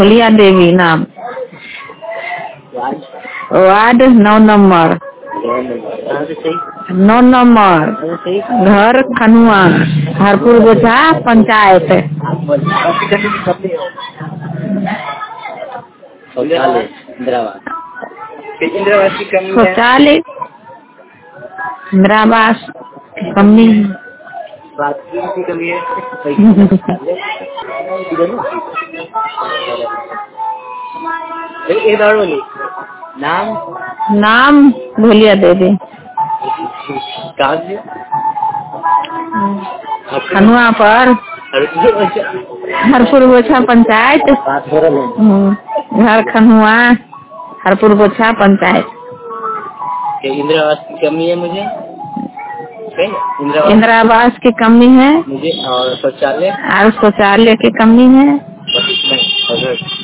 भोलिया देवी नाम, ward 9 number, 9 number, घर खनुआ, हरपुर गोछा पंचायत। शौचालय इंदिरावास कमी नाम भोलिया देवी, खनुआ पर हरपुर गोछा पंचायत, घर खनुआ हरपुर गोछा पंचायत। इंदिरावास की कमी है मुझे, इंदिरावास की कमी है मुझे, और शौचालय की कमी है।